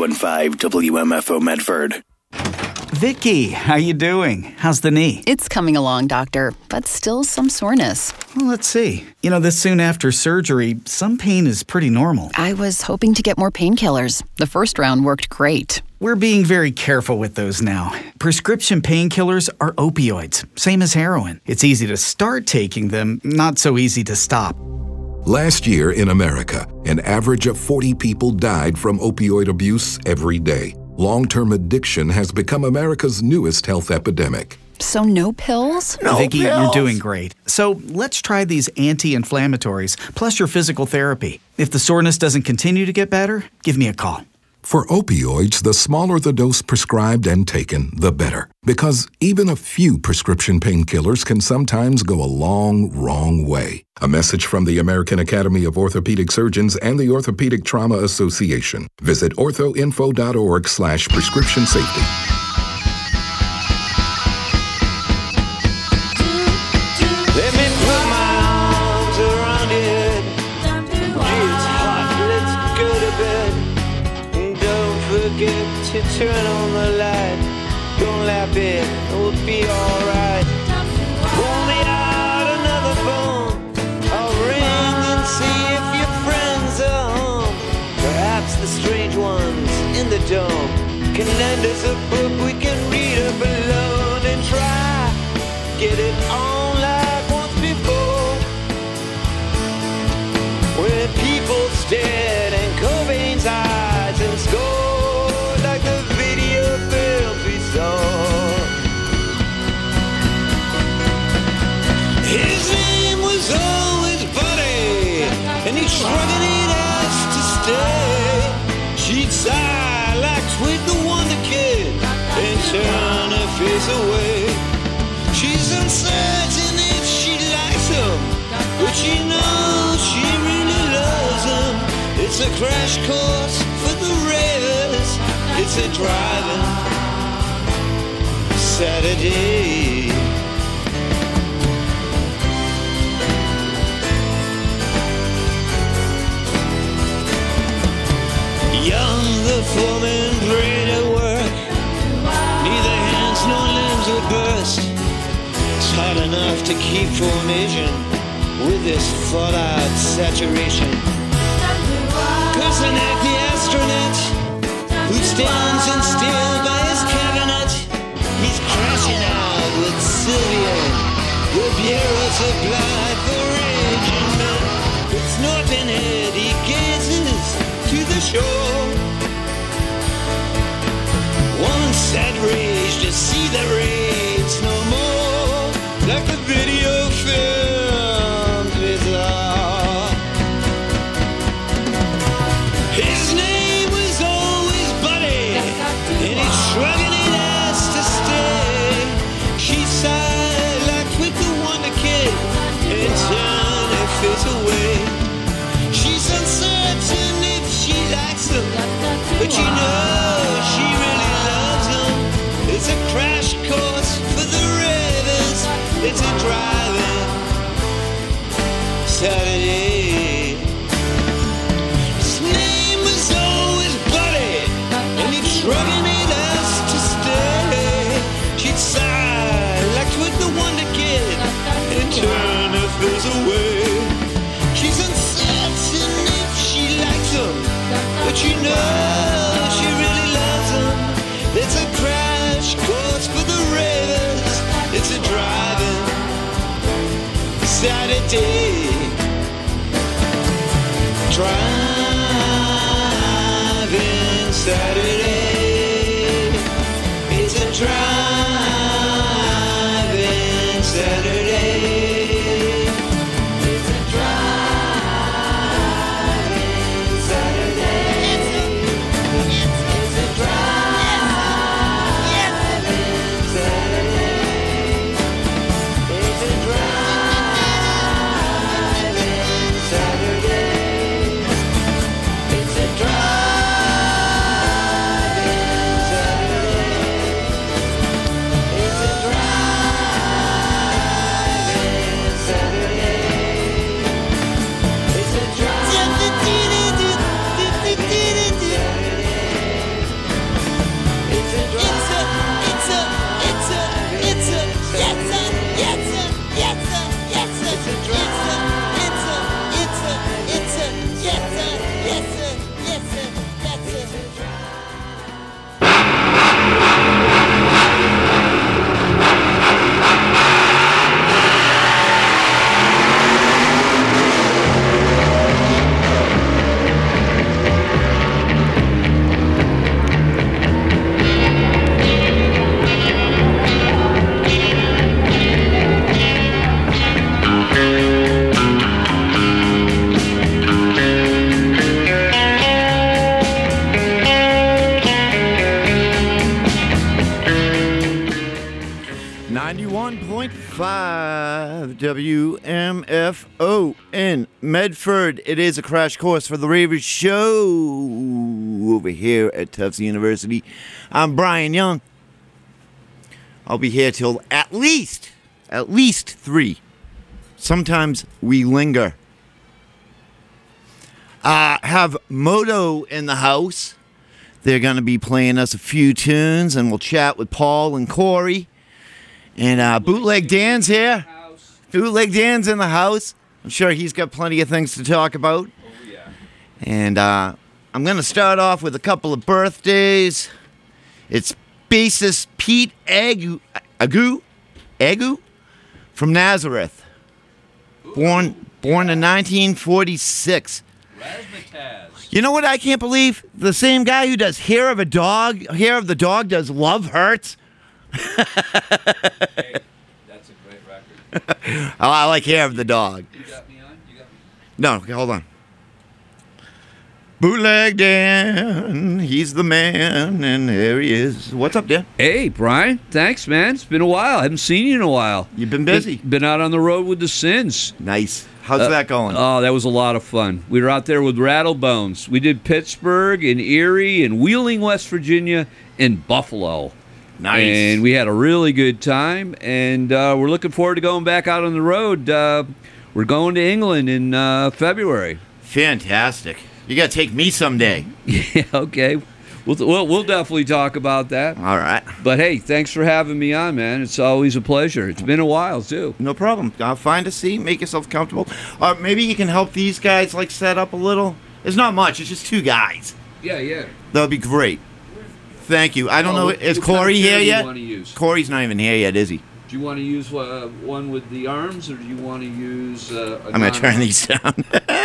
91.5 WMFO Medford. Vicky, how you doing? How's the knee? It's coming along, doctor, but still some soreness. Well, let's see. This soon after surgery, some pain is pretty normal. I was hoping to get more painkillers. The first round worked great. We're being very careful with those now. Prescription painkillers are opioids, same as heroin. It's easy to start taking them, not so easy to stop. Last year in America, an average of 40 people died from opioid abuse every day. Long-term addiction has become America's newest health epidemic. So no pills? No, Vicky, you're doing great. So let's try these anti-inflammatories, plus your physical therapy. If the soreness doesn't continue to get better, give me a call. For opioids, the smaller the dose prescribed and taken, the better. Because even a few prescription painkillers can sometimes go a wrong way. A message from the American Academy of Orthopedic Surgeons and the Orthopedic Trauma Association. Visit orthoinfo.org/prescription safety. Let me put my arms around it. It's hot, let's go to bed. Don't forget to turn on the light. Don't laugh it will be alright. Pull me out another phone. I'll ring and see if your friends are home. Perhaps the strange ones in the dome can lend us a book we can read up alone and try. Get it on like once before. When people stared in Cobain's eyes and scored like the video film we saw. His name was always Buddy, and he shrugged it ass to stay. She'd sigh like Twig the Wonder Kid and turn her face away. She's uncertain if she likes him, but she knows she really loves him. It's a crash course for the ravers. It's a driving Saturday. Young, the foreman prayed at work. Neither hands nor limbs would burst. It's hard enough to keep formation with this fallout saturation. Kusanek, the astronaut, who stands in still by his cabinet, he's crashing out with Sylvia. The bureau supplied for raging men. With snorting head, he gazes to the shore. One sad rage to see the rays no more, like the video films we saw. His name was always Buddy, and he's shrugging his ass to stay. She sighed like Twig the Wonder Kid and turned her face away. She's uncertain if she likes him, but she knows she really loves him. It's a crash course for the ravers. It's a driving Saturday. His name was always Buddy, and he'd shrugging his ass to stay. She'd sigh like Twig the Wonder Kid and turn her face away. She's uncertain if she likes him, but she knows she really loves him. It's a crash course for the ravers. It's a driving Saturday. Driving Saturday. It's a driving Saturday. It's a driving Saturday. It's a driving Saturday. It's a driving Saturday. WMFO in Medford. It is a crash course for the Ravers show over here at Tufts University. I'm Brian Young. I'll be here till at least 3. Sometimes we linger. Have Moto in the house. They're going to be playing us a few tunes, and we'll chat with Paul and Corey. And Bootleg Dan's here. Bootleg Dan's in the house. I'm sure he's got plenty of things to talk about. Oh, yeah. And I'm going to start off with a couple of birthdays. It's bassist Pete Agu from Nazareth. Born in 1946. Razzmatazz. You know what I can't believe? The same guy who does Hair of the Dog does Love Hurts. Hey, that's a great record. I like Hair of the Dog. You got me on? You got me? No, okay, hold on. Bootleg Dan, he's the man, and there he is. What's up, Dan? Hey, Brian. Thanks, man. It's been a while. I haven't seen you in a while. You've been busy. Been out on the road with the Sins. Nice. How's that going? Oh, that was a lot of fun. We were out there with Rattlebones. We did Pittsburgh and Erie and Wheeling, West Virginia, and Buffalo. Nice. And we had a really good time, and we're looking forward to going back out on the road. We're going to England in February. Fantastic. You got to take me someday. Yeah, okay. We'll definitely talk about that. All right. But hey, thanks for having me on, man. It's always a pleasure. It's been a while, too. No problem. Find a seat, make yourself comfortable. Or maybe you can help these guys, like, set up a little. It's not much. It's just 2 guys. Yeah. That would be great. Thank you. I don't know. Is Corey here yet? Corey's not even here yet, is he? Do you want to use one with the arms, or do you want to use I'm going to turn these down.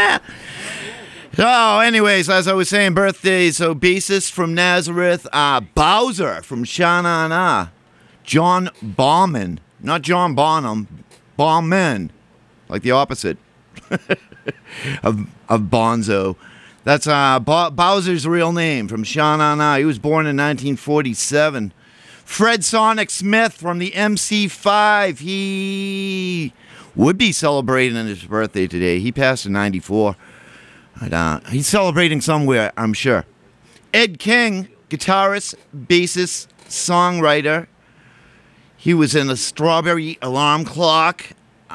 So, anyways, as I was saying, birthdays. So, bassist from Nazareth, Bowser from Sha-Na-Na, John Bauman, not John Bonham, Bauman, like the opposite of Bonzo. That's Bowser's real name from Sha-Na-Na. He was born in 1947. Fred Sonic Smith from the MC5. He would be celebrating his birthday today. He passed in 94. He's celebrating somewhere, I'm sure. Ed King, guitarist, bassist, songwriter. He was in the Strawberry Alarm Clock.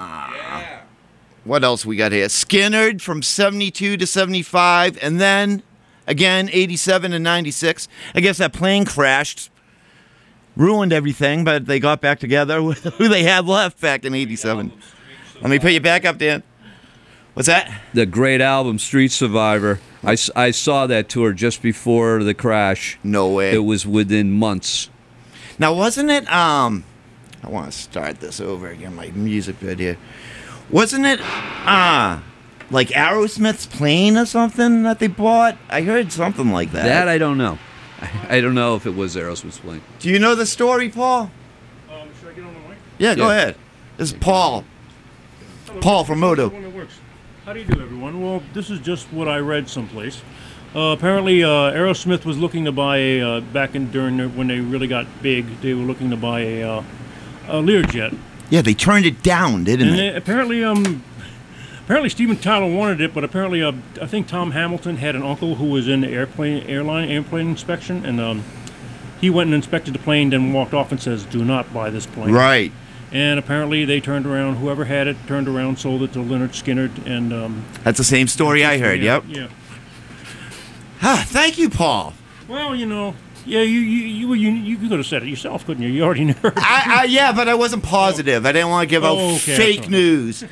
What else we got here? Skinnerd from 72 to 75. And then, again, 87 and 96. I guess that plane crashed. Ruined everything, but they got back together with who they had left back in 87. Let me put you back up, Dan. What's that? The great album, Street Survivor. I saw that tour just before the crash. No way. It was within months. Now, wasn't it, I want to start this over again, my music bit here. Wasn't it, like Aerosmith's plane or something that they bought? I heard something like that. That I don't know. I don't know if it was Aerosmith's plane. Do you know the story, Paul? Should I get on the mic? Yeah, go ahead. This is Paul. Paul from Moto. How do you do, everyone? Well, this is just what I read someplace. Apparently, Aerosmith was looking to buy when they really got big. They were looking to buy a Learjet. Yeah, they turned it down, didn't they? Apparently, Steven Tyler wanted it, but apparently, I think Tom Hamilton had an uncle who was in the airplane inspection, and he went and inspected the plane, then walked off and says, "Do not buy this plane." Right. And apparently they turned around, whoever had it turned around, sold it to Leonard Skinnerd, and that's the same story I heard. Yep. Yeah. Thank you, Paul. Well, yeah, you could have said it yourself, couldn't you? You already knew. Yeah, but I wasn't positive. I didn't want to give out fake news.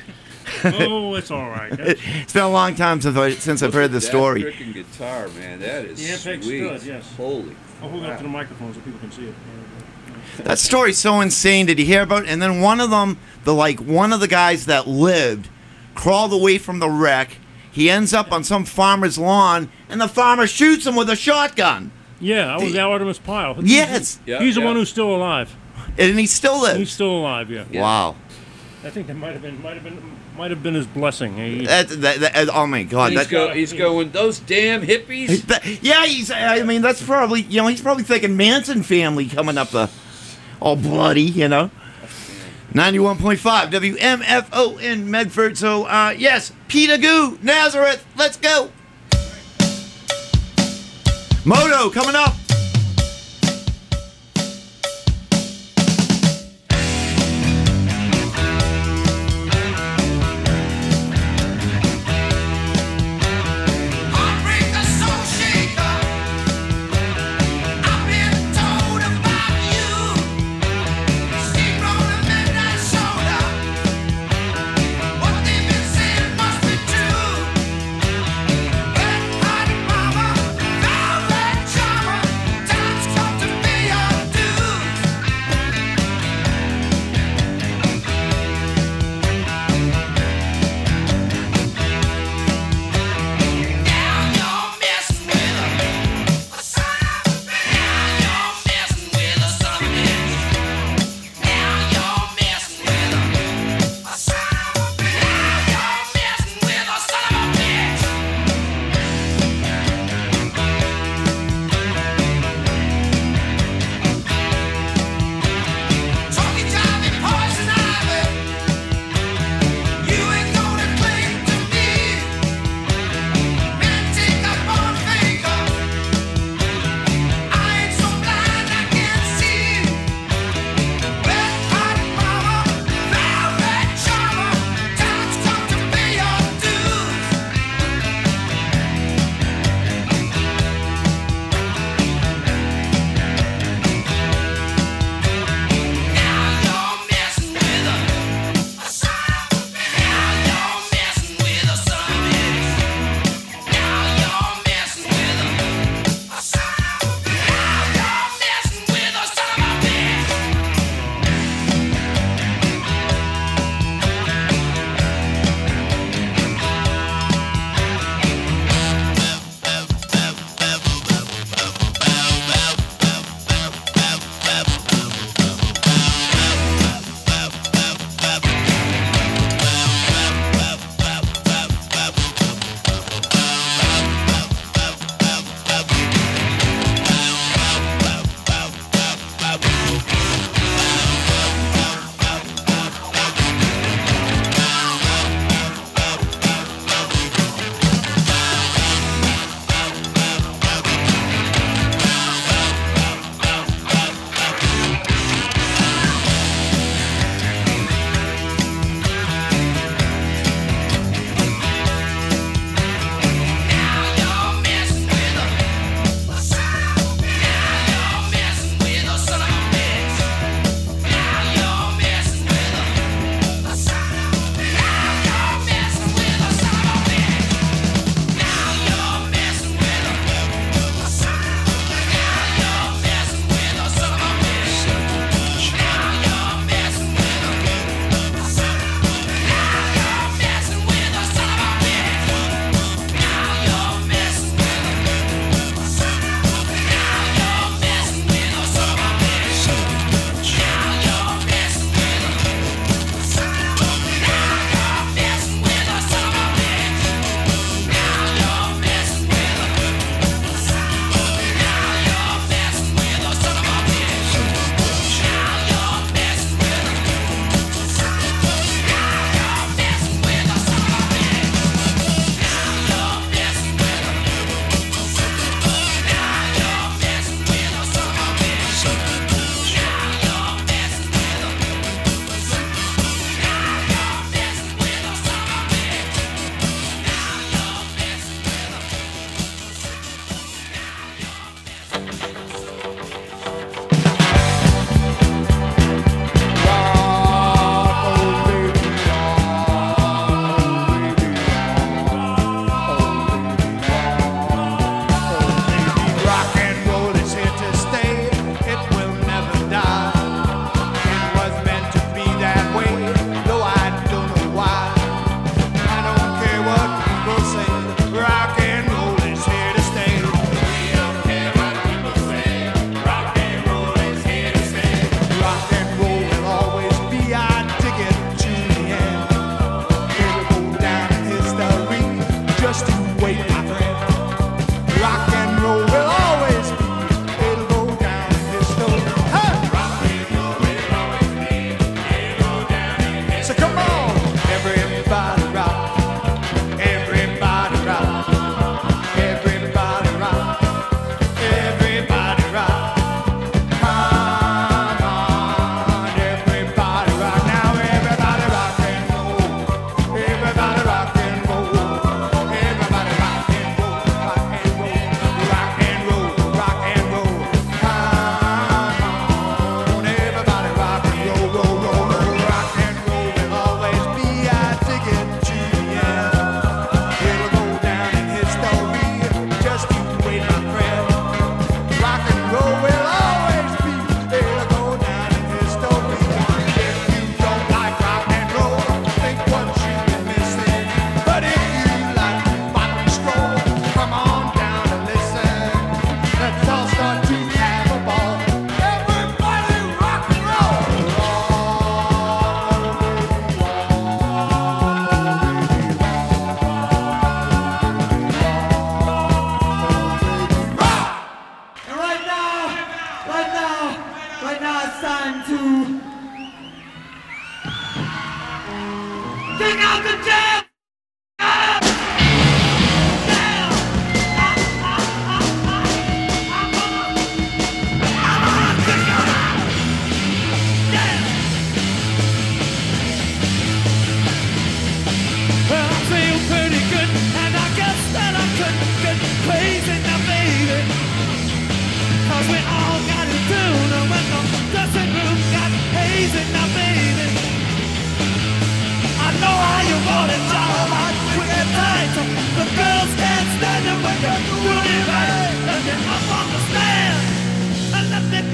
Oh, it's all right. It's been a long time since I've heard the story. That freaking guitar, man. That is The Ampeg sweet. stud, yes. Holy. I'll hold it up to the microphone so people can see it. That story's so insane. Did you hear about it? And then one of them, one of the guys that lived, crawled away from the wreck. He ends up on some farmer's lawn, and the farmer shoots him with a shotgun. Yeah, I was Artemis Pyle. Yes. He's the one who's still alive. And he still lives. He's still alive, yeah. Wow. I think that might have been his blessing. Oh my God! He's going those damn hippies. Yeah, I mean, that's probably he's probably thinking Manson family coming up all bloody, 91.5 WMFO in Medford. So yes, Peter Goo, Nazareth, let's go. Moto coming up. Mama, velvet drama.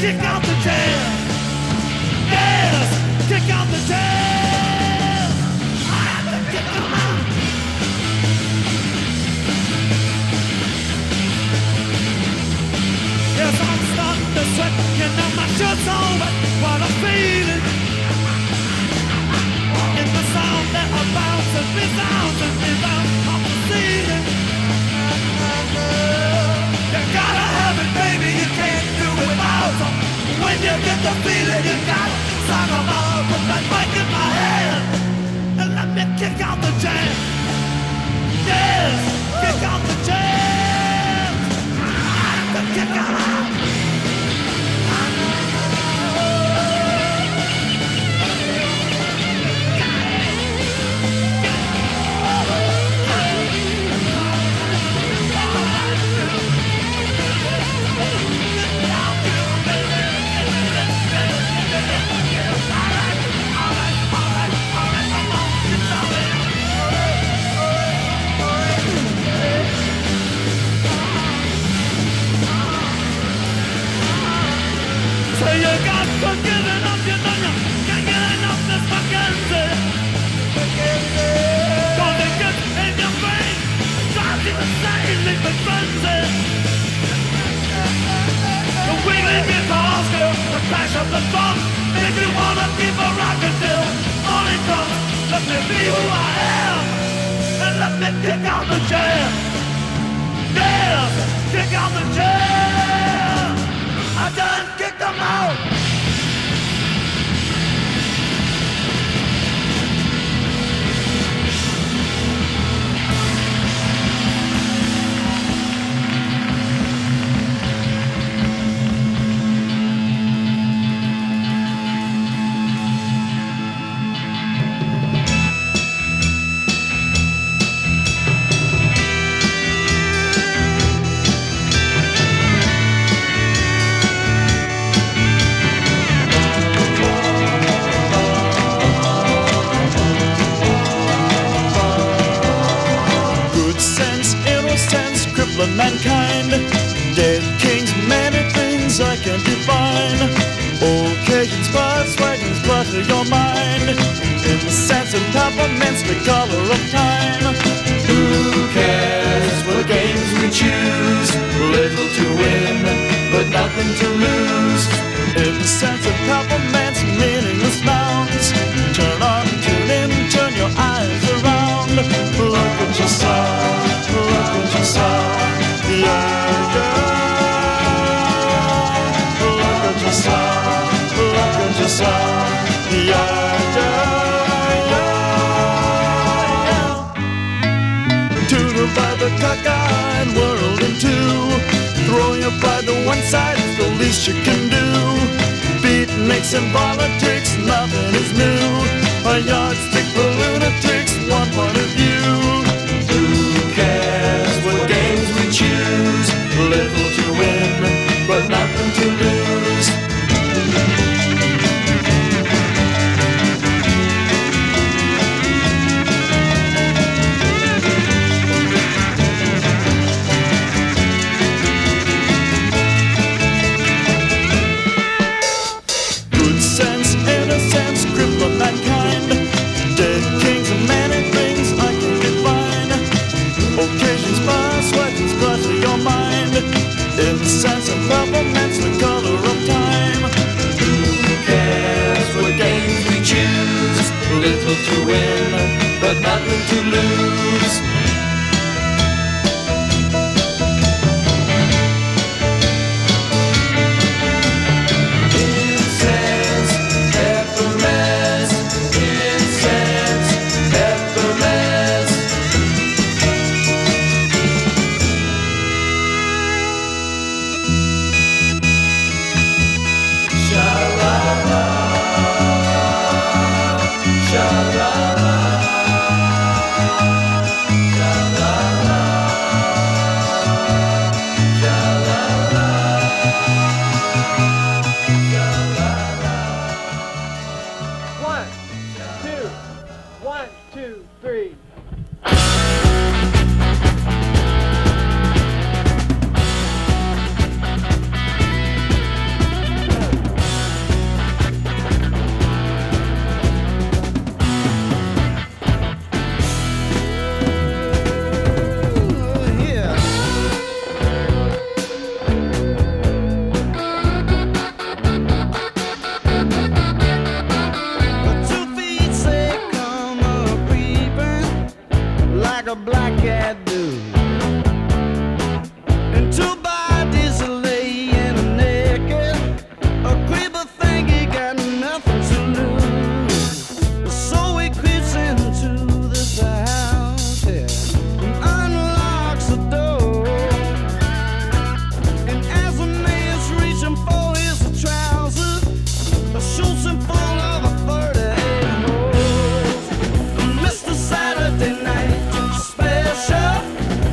kick out the jam. Yes, kick out the jam. I have to kick them out. Yes, I'm starting to sweat, you know my shirt's all wet. What I'm feeling in the sound that I bounce and resounds off the ceiling. You gotta have it, baby, you can't do it without them. When you get the feeling, you gotta song them out. Put that mic in my hand and let me kick out the jam. Yes, kick out the jam. I have to kick out. So you got to give it up, you know you can't get enough this fucking thing. Don't it get in your brain, drives you insane, leave it frenzy. The wiggly guitars go, the crash of the drums, make you wanna keep a rockin' till morning comes. Let me be who I am, and let me kick out the jam. Yeah, kick out the jam. I done kicked them out. Mankind, dead kings, many things I can't define. Occasions, spots, wagons, clutter your mind. In the sense of temperaments, the color of time. Who cares what games we choose? Little to win, but nothing to lose. In the sense of compliments, meaningless nouns. Turn on, tune in, turn your eyes around. Look at yourself, look at yourself. Yeah, yeah. Look at yourself, look at yourself. Yeah, yeah, yeah. To divide the cockeyed world in two. Throw your pride to one side, it's the least you can do. Beatniks and politics, nothing is new. A yardstick for lunatics, one point of view. Who cares what games we choose? Little to win, but nothing to lose. Good sense, innocence, cripple mankind. Dead kings and many things I can define. Occasions pass, wagons clutter your mind. In the sense of peppermints, the color of time. Who cares what games we choose? Little to win, but nothing to lose. Incense, peppermints, incense, peppermints. Sha-la-la, sha-la-la. like a black cat do. And two bodies are laying naked. A creeper think he got nothing to lose. So he creeps into this house here and unlocks the door. And as the man's reaching for his trousers, shoots him full of a 38 holes. Mr. Saturday Night Special.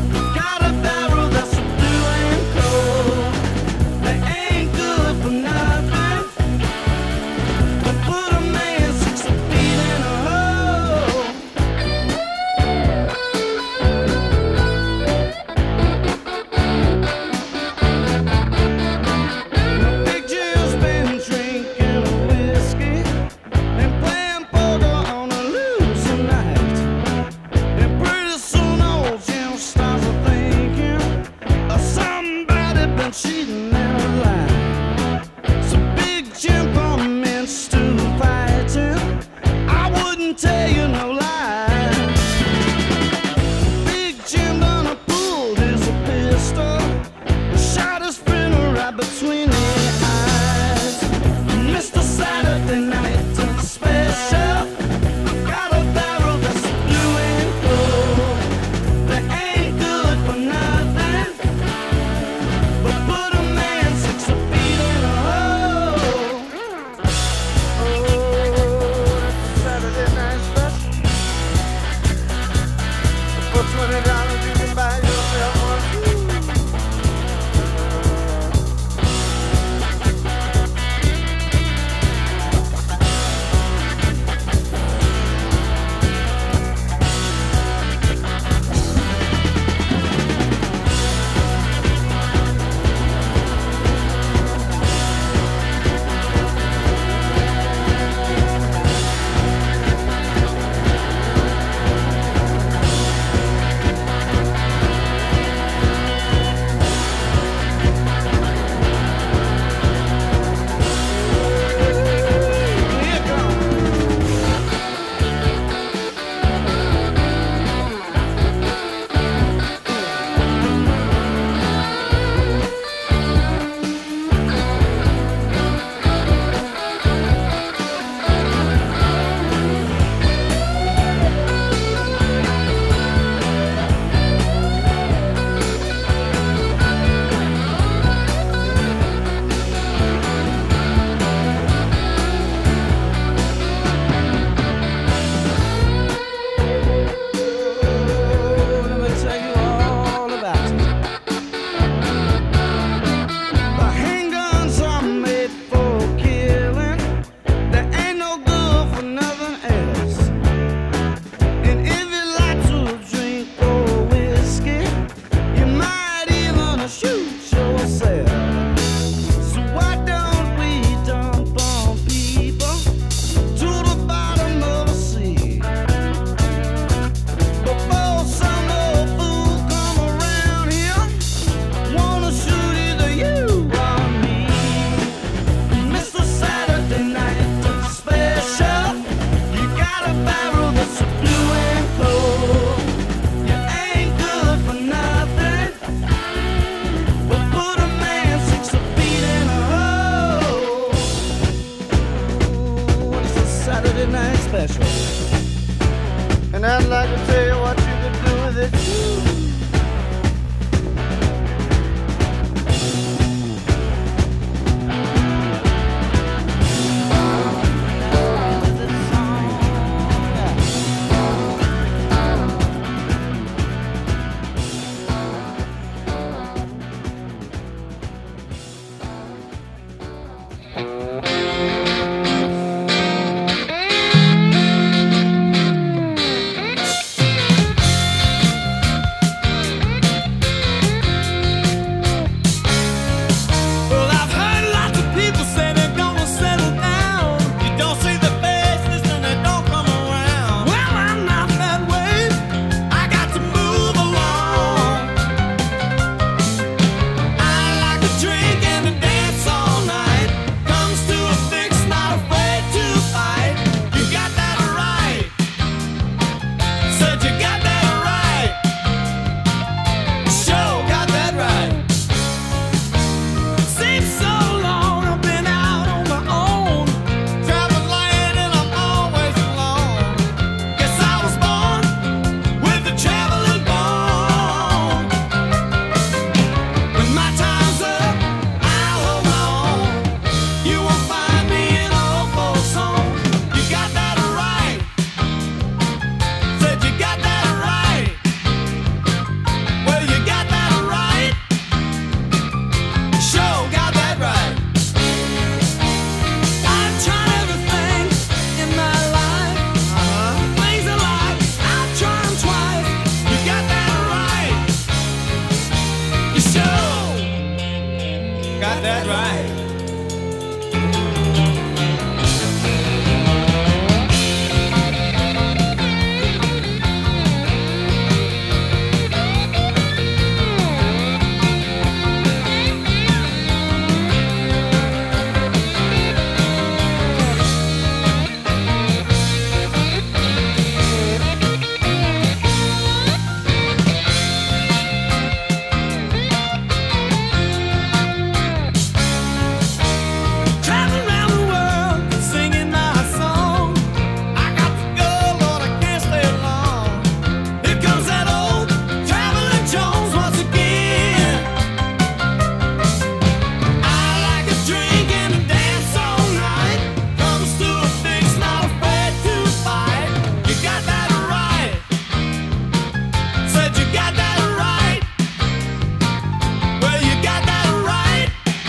got that right. Well, you got that right.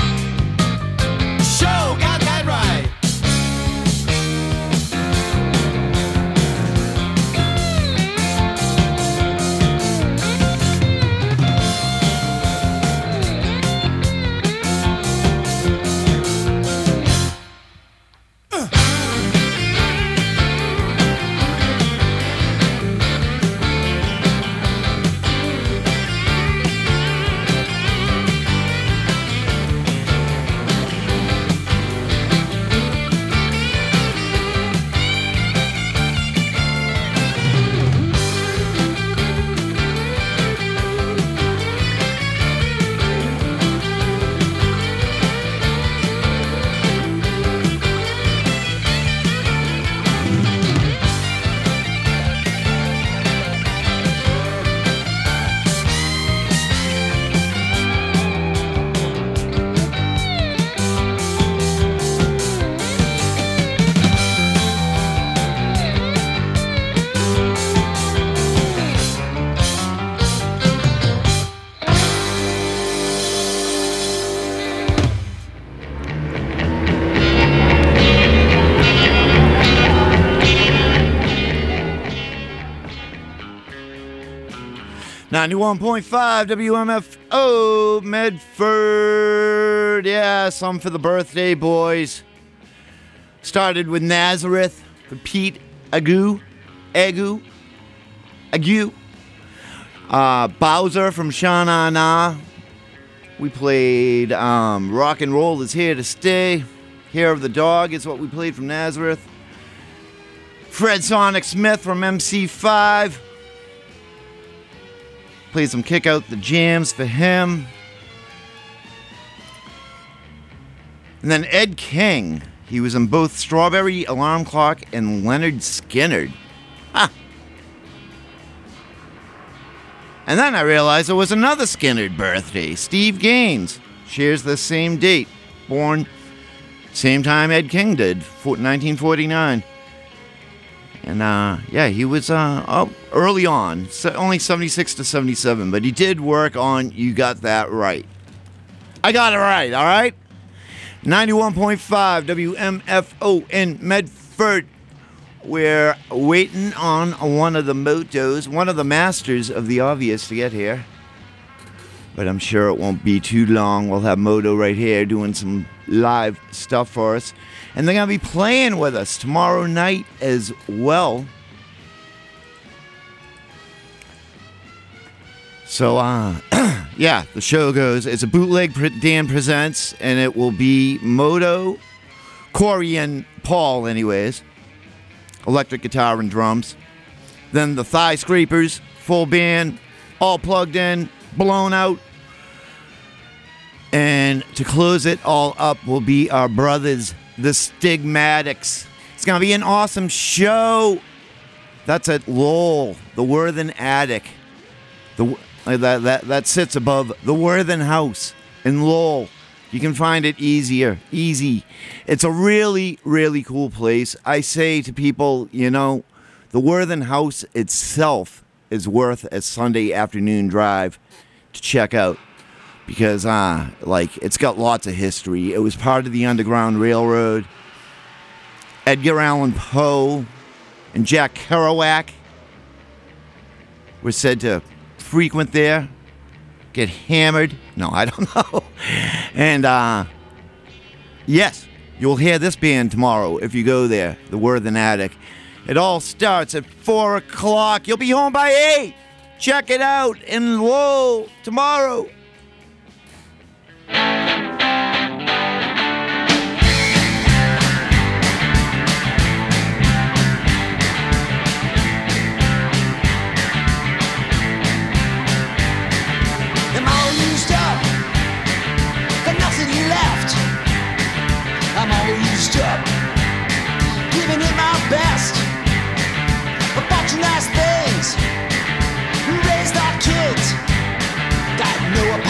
Sure got that right. .5 WMFO Medford. Yeah, some for the birthday boys. Started with Nazareth for Pete Agu. Bowser from Sha Na Na. We played Rock and Roll Is Here to Stay. Hair of the Dog is what we played from Nazareth. Fred Sonic Smith from MC5. Played some Kick Out the Jams for him. And then Ed King. He was in both Strawberry Alarm Clock and Leonard Skinner. Ah. And then I realized it was another Skinner birthday. Steve Gaines shares the same date. Born same time Ed King did, 1949. And, yeah, he was early on, only 76 to 77, but he did work on You Got That Right. I got it right, all right? 91.5 WMFO in Medford. We're waiting on one of the motos, one of the masters of the obvious to get here. But I'm sure it won't be too long. We'll have Moto right here doing some live stuff for us. And they're going to be playing with us tomorrow night as well. So, yeah, the show goes. It's a bootleg Dan Presents, and it will be Moto, Corey, and Paul, anyways. Electric guitar and drums. Then the Thigh Scrapers, full band, all plugged in, blown out. And to close it all up will be our brothers, the Stigmatics. It's going to be an awesome show. That's at Lowell, the Worthen Attic. That sits above the Worthen House in Lowell. You can find it easy. It's a really, really cool place. I say to people, you know, the Worthen House itself is worth a Sunday afternoon drive to check out. Because, it's got lots of history. It was part of the Underground Railroad. Edgar Allan Poe and Jack Kerouac were said to frequent there, get hammered. No, I don't know. And, yes, you'll hear this band tomorrow if you go there, the Worthen Attic. It all starts at 4 o'clock. You'll be home by 8. Check it out in Lowell tomorrow. I'm all used up, giving it my best. A bunch of nice things, raised our kids, got no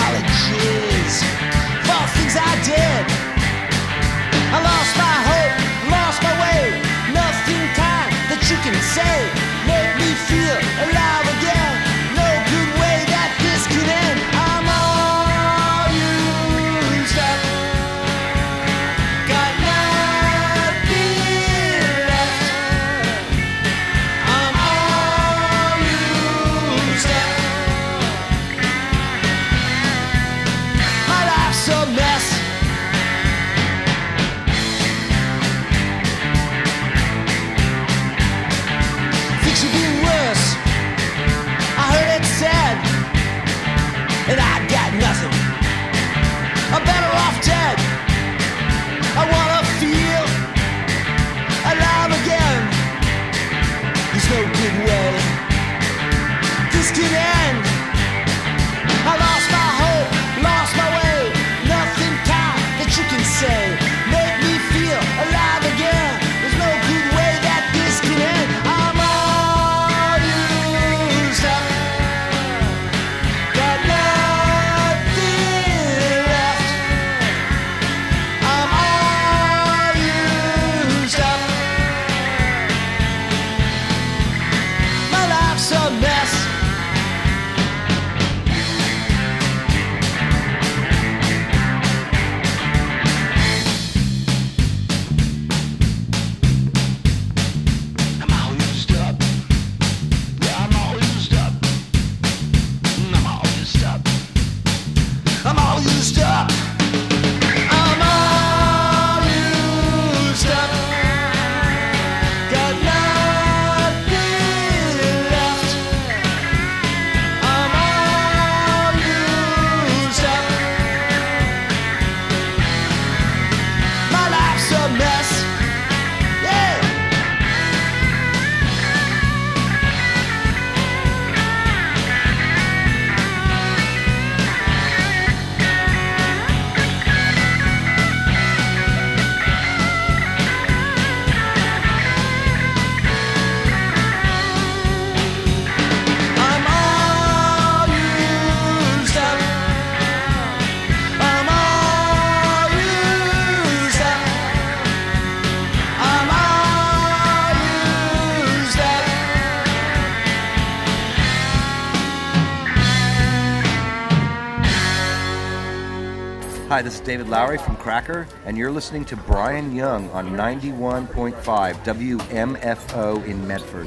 Hi, this is David Lowry from Cracker, and you're listening to Brian Young on 91.5 WMFO in Medford.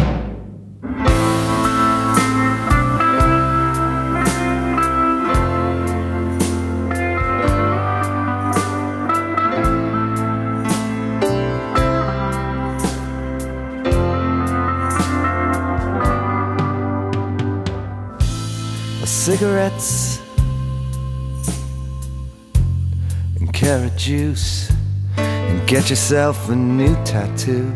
Cigarettes and carrot juice, and get yourself a new tattoo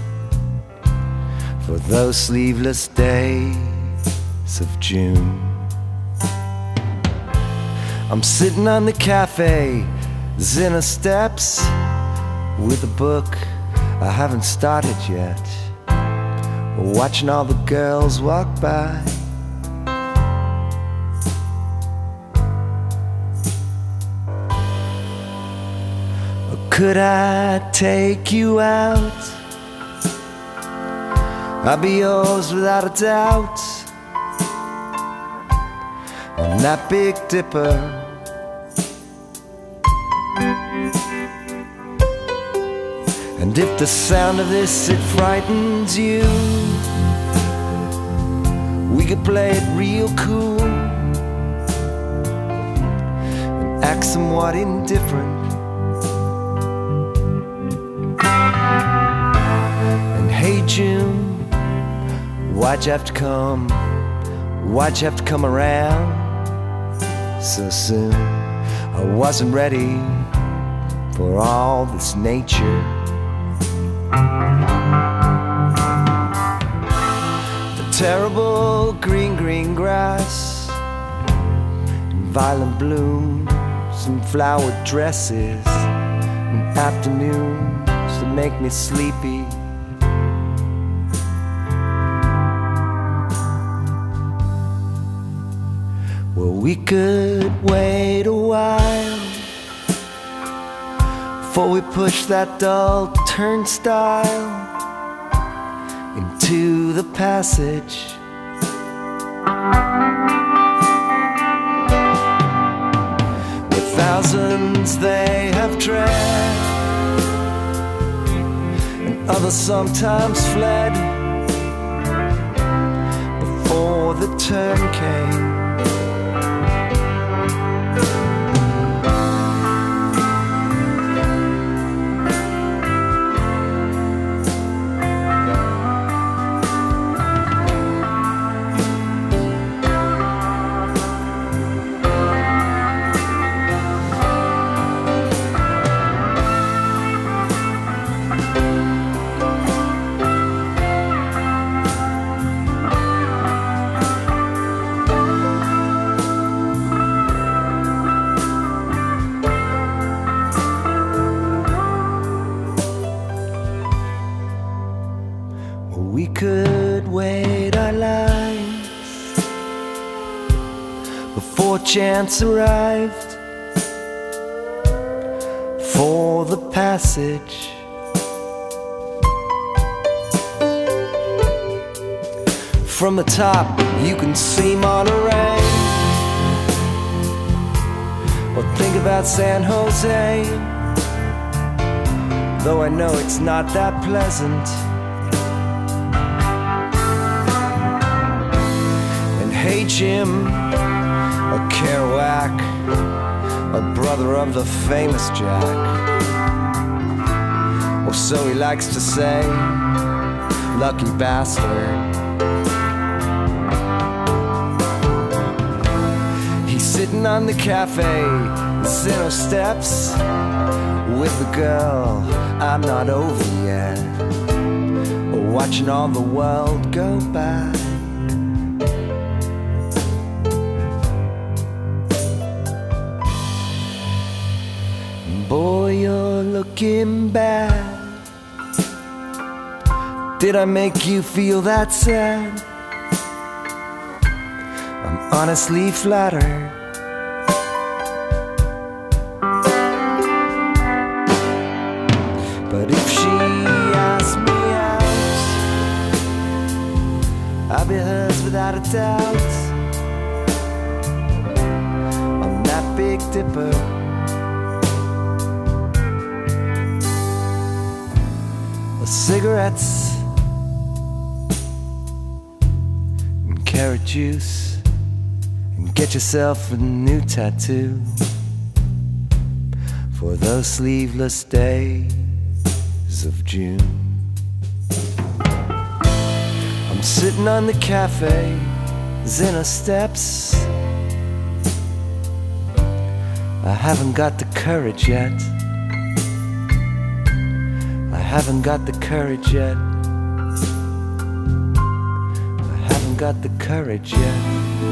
for those sleeveless days of June. I'm sitting on the cafe Zinner steps with a book I haven't started yet, watching all the girls walk by. Could I take you out? I'll be yours without a doubt. On that Big Dipper. And if the sound of this, it frightens you, we could play it real cool and act somewhat indifferent. Hey June, why'd you have to come? Why'd you have to come around so soon? I wasn't ready for all this nature. The terrible green, green grass and violent blooms and flowered dresses and afternoons that make me sleepy. We could wait a while before we push that dull turnstile into the passage. With thousands they have tread, and others sometimes fled before the turn came. We could wait our lives before chance arrived for the passage. From the top you can see Monterey, or think about San Jose, though I know it's not that pleasant. Hey Jim, a Kerouac, a brother of the famous Jack, or so he likes to say, lucky bastard. He's sitting on the cafe, Zinner steps, with the girl I'm not over yet, watching all the world go by. Boy, you're looking bad. Did I make you feel that sad? I'm honestly flattered. But if she asks me out, I'll be hers without a doubt. On that Big Dipper. cigarettes and carrot juice, and get yourself a new tattoo for those sleeveless days of June. I'm sitting on the cafe Zinna steps. I haven't got the courage yet. I haven't got the courage yet. I haven't got the courage yet.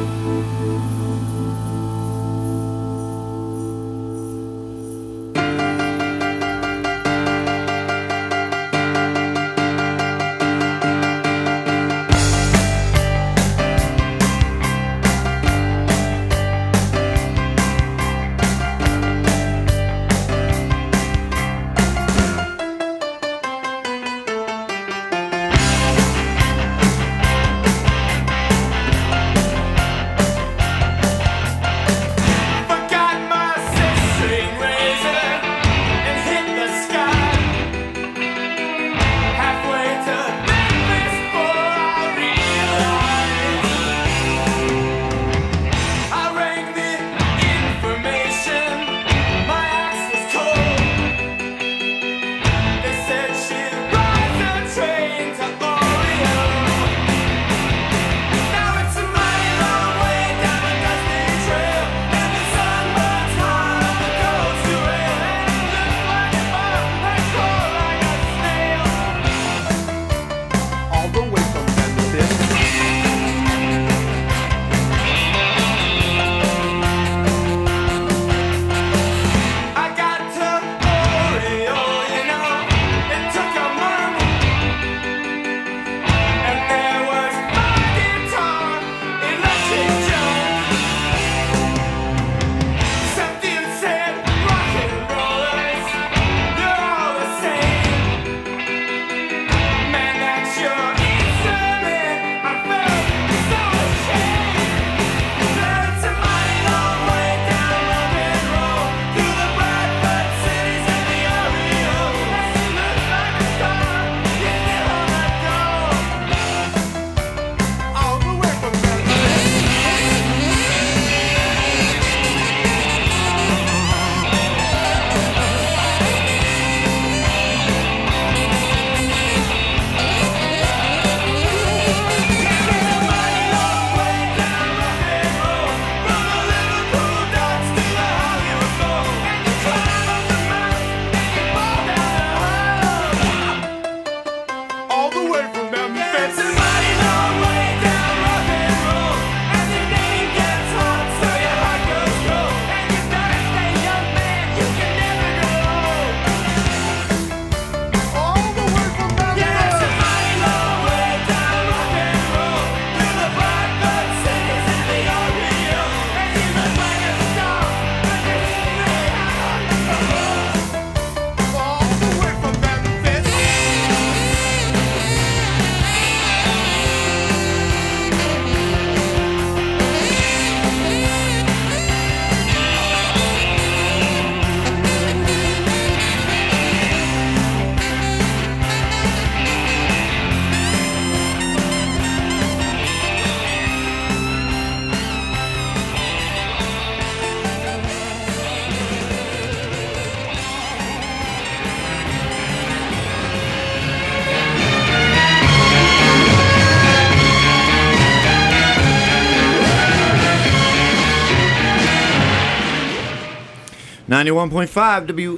.5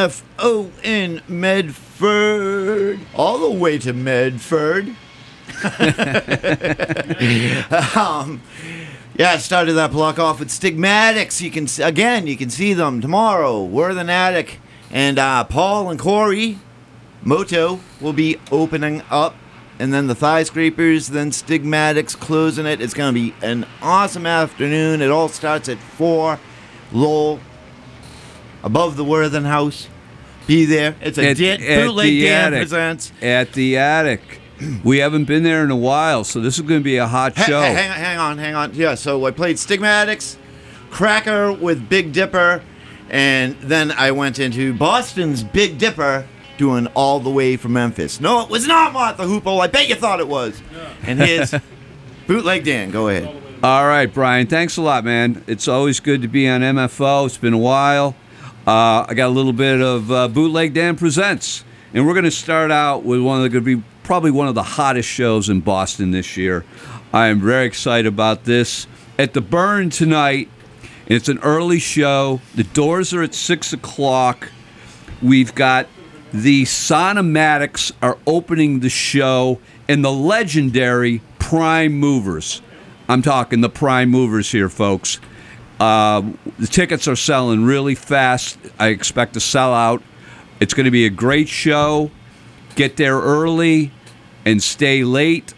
WMFO in Medford. All the way to Medford. Yeah, I started that block off with Stigmatics. You can see them tomorrow. Worthing Attic. And Paul and Corey Moto will be opening up. And then the Thigh Scrapers, then Stigmatics closing it. It's going to be an awesome afternoon. It all starts at 4. Lowell, above the Worthing House. Be there. It's a Bootleg Dan presents. At the Attic. We haven't been there in a while, so this is going to be a hot show. Hang on. Yeah, so I played Stigmatics, Cracker with Big Dipper, and then I went into Boston's Big Dipper doing All the Way from Memphis. No, it was not Martha Hoople. I bet you thought it was. And here's Bootleg Dan. Go ahead. All right, Brian. Thanks a lot, man. It's always good to be on MFO. It's been a while. I got a little bit of Bootleg Dan Presents. And we're going to start out with probably one of the hottest shows in Boston this year. I am very excited about this. At the Burn tonight, it's an early show. The doors are at 6 o'clock. We've got the Sonomatics are opening the show, and the legendary Prime Movers. I'm talking the Prime Movers here, folks. The tickets are selling really fast. I expect to sell out. It's going to be a great show. Get there early and stay late.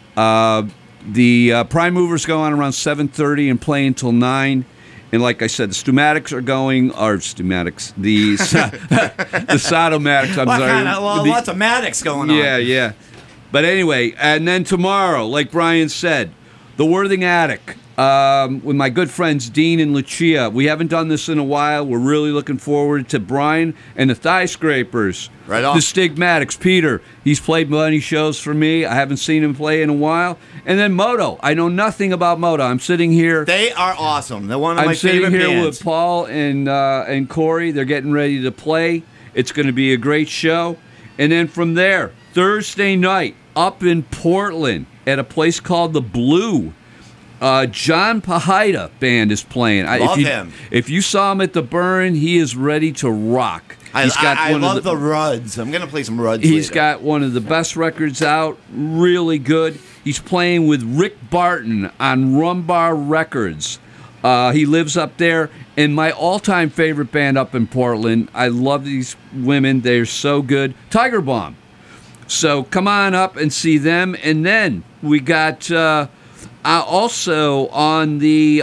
The Prime Movers go on around 7:30 and play until 9. And like I said, the Stomatics are going, or Stomatics, the Sodomatics, I'm sorry. Lots of Matics going on. Yeah. But anyway, and then tomorrow, like Brian said, the Worthing Attic with my good friends Dean and Lucia. We haven't done this in a while. We're really looking forward to Brian and the Thigh Scrapers. Right on. The Stigmatics. Peter, he's played many shows for me. I haven't seen him play in a while. And then Moto. I know nothing about Moto. I'm sitting here. They are awesome. They're one of my I'm favorite sitting here bands. with Paul and Corey. They're getting ready to play. It's going to be a great show. And then from there, Thursday night, up in Portland at a place called The Blue, John Pahida band is playing. Love him. If you saw him at the Burn, he is ready to rock. I love the Ruds. I'm going to play some Ruds He's later. got one of the best records out, really good. He's playing with Rick Barton on Rumbar Records. He lives up there. And my all-time favorite band up in Portland, I love these women. They're so good. Tiger Bomb. So come on up and see them. And then we got also on the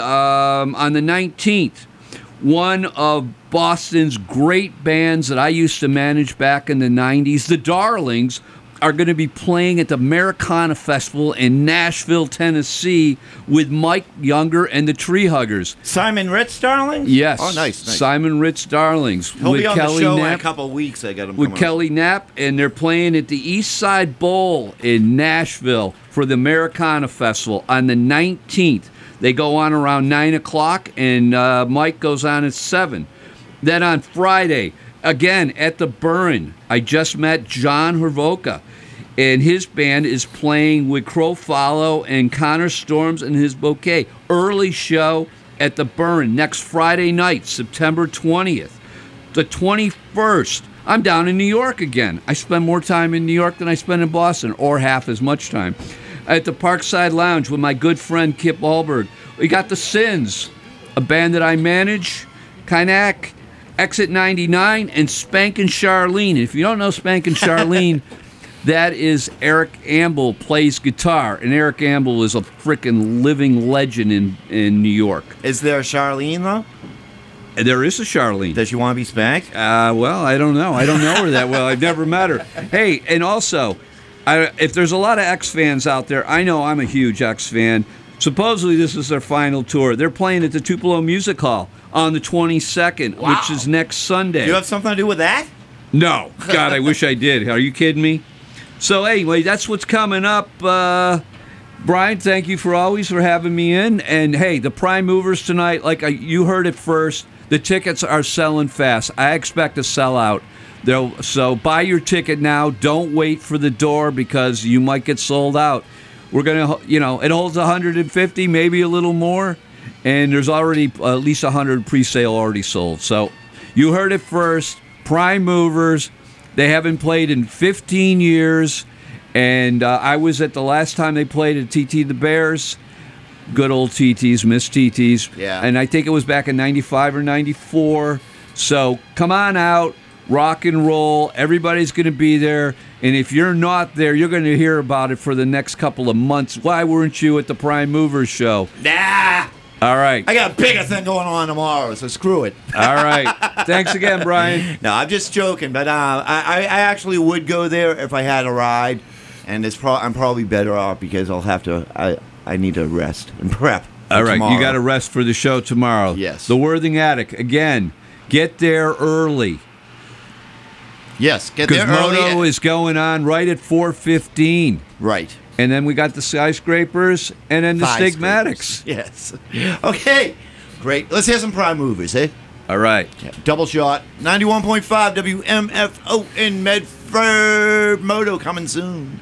19th, one of Boston's great bands that I used to manage back in the 90s, the Darlings, are going to be playing at the Americana Festival in Nashville, Tennessee, with Mike Younger and the Tree Huggers. Simon Ritz Darlings? Yes. Oh, nice. Simon Ritz Darlings. He'll with be on Kelly the show in Knapp, a couple of weeks. I got him with coming Kelly Knapp, and they're playing at the East Side Bowl in Nashville for the Americana Festival on the 19th. They go on around 9 o'clock, and Mike goes on at 7. Then on Friday, again at the Burn, I just met John Hervoca, and his band is playing with Crow Follow and Connor Storms and his Bouquet. Early show at the Burn next Friday night, September 20th. The 21st, I'm down in New York again. I spend more time in New York than I spend in Boston, or half as much time. At the Parkside Lounge with my good friend Kip Alberg. We got the Sins, a band that I manage, Kynak, Exit 99, and Spankin' Charlene. If you don't know Spankin' Charlene, that is Eric Ambel plays guitar, and Eric Ambel is a freaking living legend in New York. Is there a Charlene, though? There is a Charlene. Does she want to be spanked? Well, I don't know. I don't know her that well. I've never met her. Hey, and also, if there's a lot of X fans out there, I know I'm a huge X fan. Supposedly, this is their final tour. They're playing at the Tupelo Music Hall on the 22nd, which is next Sunday. Do you have something to do with that? No. God, I wish I did. Are you kidding me? So anyway, that's what's coming up. Brian, thank you for having me in. And hey, the Prime Movers tonight, you heard it first, the tickets are selling fast. I expect to sell out. So buy your ticket now. Don't wait for the door because you might get sold out. We're going to, it holds 150, maybe a little more. And there's already at least 100 pre-sale already sold. So you heard it first. Prime Movers. They haven't played in 15 years, and I was at the last time they played at TT the Bears. Good old TTs, Miss TTs. Yeah. And I think it was back in 95 or 94. So come on out, rock and roll. Everybody's going to be there. And if you're not there, you're going to hear about it for the next couple of months. Why weren't you at the Prime Movers show? Nah. All right. I got a bigger thing going on tomorrow, so screw it. All right. Thanks again, Brian. No, I'm just joking, but I actually would go there if I had a ride, and I'm probably better off because I'll have to. I need to rest and prep. All right, tomorrow. you got to rest for the show tomorrow. Yes. The Worthing Attic again. Get there early. Yes, get there Because Moto early. is going on right at 4:15. Right. And then we got the skyscrapers and then the Stigmatics. Yes. Okay. Great. Let's hear some Prime Movers, eh? All right. Yeah, double shot. 91.5 WMFO in Medford. Moto coming soon.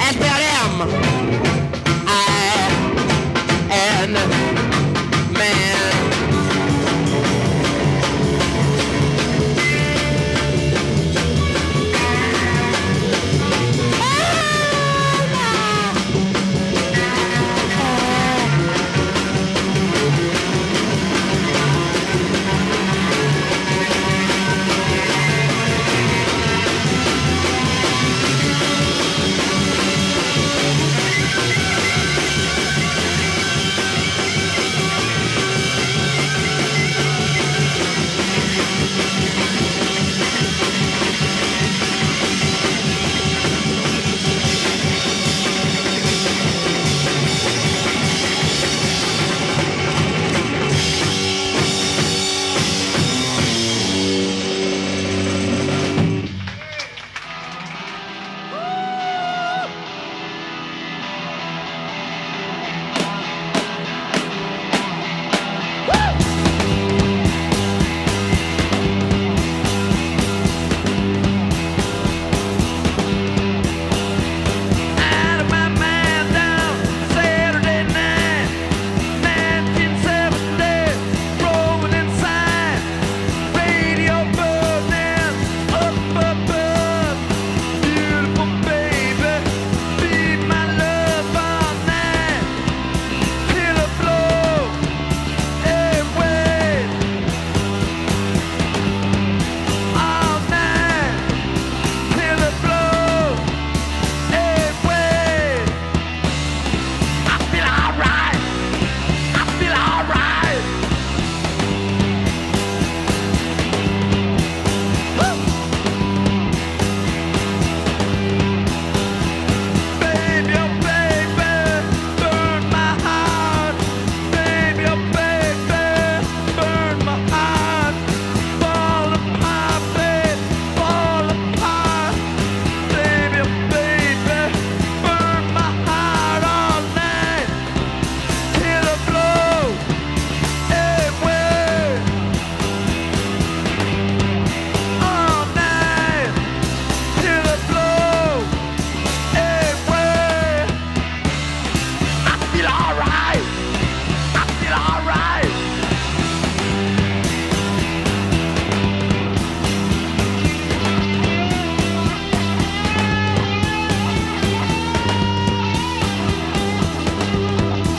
Man.